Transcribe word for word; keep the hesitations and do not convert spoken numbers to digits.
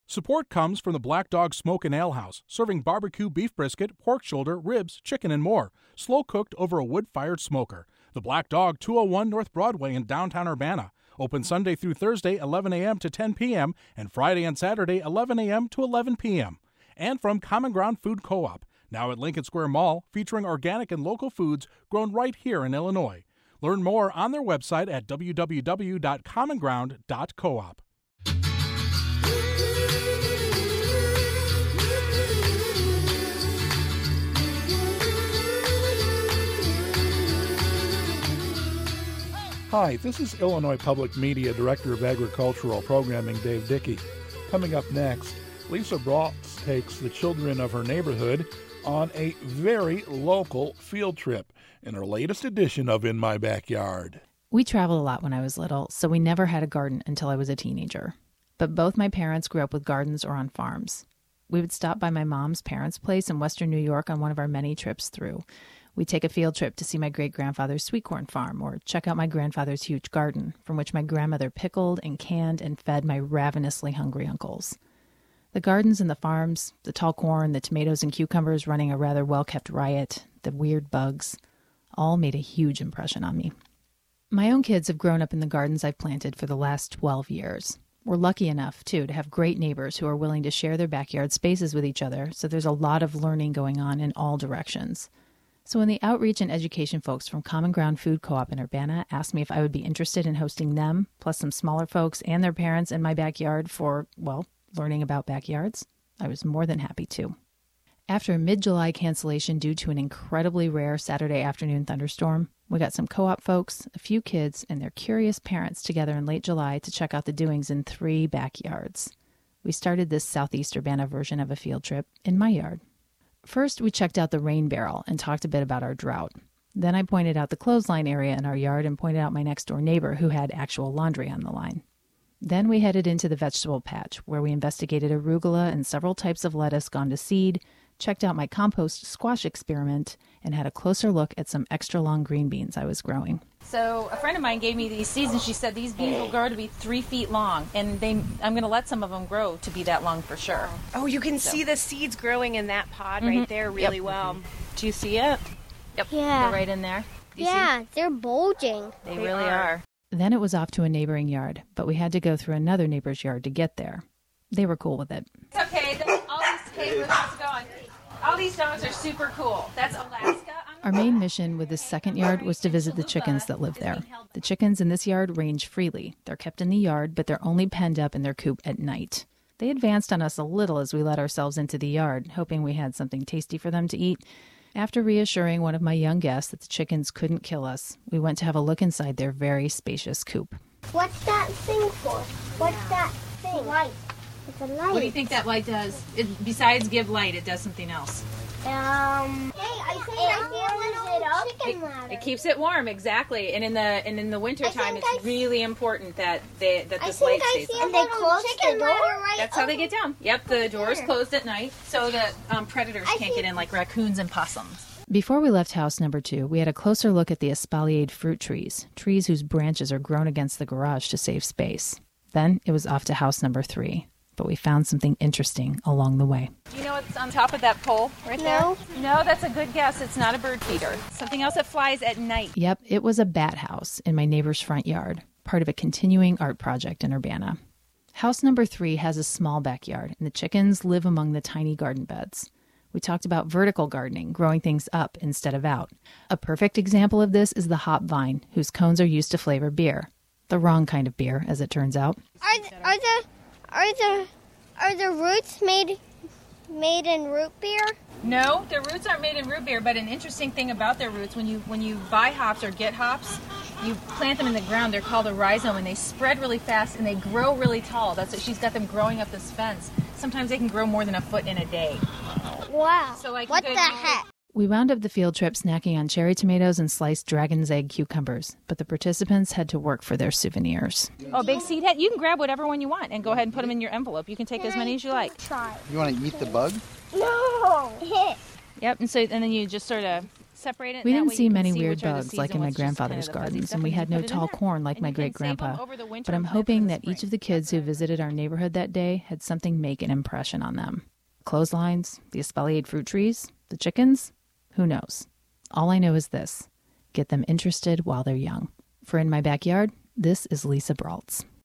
Support comes from the Black Dog Smoke and Ale House, serving barbecue beef brisket, pork shoulder, ribs, chicken, and more, slow-cooked over a wood-fired smoker. The Black Dog, two oh one North Broadway in downtown Urbana. Open Sunday through Thursday, eleven a.m. to ten p.m., and Friday and Saturday, eleven a.m. to eleven p.m. And from Common Ground Food Co-op, now at Lincoln Square Mall, featuring organic and local foods grown right here in Illinois. Learn more on their website at w w w dot common ground dot coop. Hi, this is Illinois Public Media Director of Agricultural Programming, Dave Dickey. Coming up next, Lisa Brooks takes the children of her neighborhood on a very local field trip in her latest edition of In My Backyard. We traveled a lot when I was little, so we never had a garden until I was a teenager. But both my parents grew up with gardens or on farms. We would stop by my mom's parents' place in western New York on one of our many trips through. We'd take a field trip to see my great-grandfather's sweet corn farm or check out my grandfather's huge garden, from which my grandmother pickled and canned and fed my ravenously hungry uncles. The gardens and the farms, the tall corn, the tomatoes and cucumbers running a rather well-kept riot, the weird bugs, all made a huge impression on me. My own kids have grown up in the gardens I've planted for the last twelve years. We're lucky enough, too, to have great neighbors who are willing to share their backyard spaces with each other, so there's a lot of learning going on in all directions. So when the outreach and education folks from Common Ground Food Co-op in Urbana asked me if I would be interested in hosting them, plus some smaller folks and their parents in my backyard for, well, learning about backyards, I was more than happy to. After a mid-July cancellation due to an incredibly rare Saturday afternoon thunderstorm, we got some co-op folks, a few kids, and their curious parents together in late July to check out the doings in three backyards. We started this Southeast Urbana version of a field trip in my yard. First, we checked out the rain barrel and talked a bit about our drought. Then I pointed out the clothesline area in our yard and pointed out my next-door neighbor who had actual laundry on the line. Then we headed into the vegetable patch, where we investigated arugula and several types of lettuce gone to seed, checked out my compost squash experiment, and had a closer look at some extra-long green beans I was growing. So a friend of mine gave me these seeds, and she said these beans will grow to be three feet long, and they, I'm going to let some of them grow to be that long for sure. Oh, you can so. see the seeds growing in that pod mm-hmm. right there really yep. well. Do you see it? Yep. Yeah. They're right in there. Do you yeah, see? They're bulging. They, they really are. are. Then it was off to a neighboring yard, but we had to go through another neighbor's yard to get there. They were cool with it. It's okay. The, all these hey, let's go on. All these dogs are super cool. That's Alaska. Our main mission with this second yard was to visit the chickens that live there. The chickens in this yard range freely. They're kept in the yard, but they're only penned up in their coop at night. They advanced on us a little as we let ourselves into the yard, hoping we had something tasty for them to eat. After reassuring one of my young guests that the chickens couldn't kill us, we went to have a look inside their very spacious coop. What's that thing for? What's that thing? Light. It's a light. What do you think that light does? It, besides give light, it does something else. Um. Hey, I think I see a little chicken ladder. It keeps it warm, exactly. And in the and in the winter time, it's I, really important that they that this I light think stays I see on. a and they close the door. Right. That's how they get down. Yep, the door is closed at night, so that um, predators I can't see. get in, like raccoons and possums. Before we left house number two, we had a closer look at the espaliered fruit trees, trees whose branches are grown against the garage to save space. Then it was off to house number three, but we found something interesting along the way. Do you know what's on top of that pole right No. there? No, that's a good guess. It's not a bird feeder. Something else that flies at night. Yep, it was a bat house in my neighbor's front yard, part of a continuing art project in Urbana. House number three has a small backyard, and the chickens live among the tiny garden beds. We talked about vertical gardening, growing things up instead of out. A perfect example of this is the hop vine, whose cones are used to flavor beer. The wrong kind of beer, as it turns out. Are the, are the are the are the roots made made in root beer? No, their roots aren't made in root beer, but an interesting thing about their roots, when you when you buy hops or get hops, you plant them in the ground. They're called a rhizome, and they spread really fast, and they grow really tall. That's what she's got them growing up this fence. Sometimes they can grow more than a foot in a day. Wow. So like what you the could- heck? We wound up the field trip snacking on cherry tomatoes and sliced dragon's egg cucumbers, but the participants had to work for their souvenirs. Oh, big seed head. You can grab whatever one you want and go ahead and put them in your envelope. You can take Can as many I as you like. Try. You want to eat the bug? No. Yep, and so and then you just sort of separate it. We and that didn't way see you can many see weird which are the bugs like season in my ones, just kind of grandfather's the fuzzy gardens, stuff, and we you had put no it in tall there. corn like And my you can save 'em great-grandpa. over the winter But I'm and plant them hoping in the that each spring. of the kids That's who what I would visited our neighborhood that day had something make an impression on them. Clotheslines, the espaliered fruit trees, the chickens, who knows? All I know is this: get them interested while they're young. For In My Backyard, this is Lisa Braultz.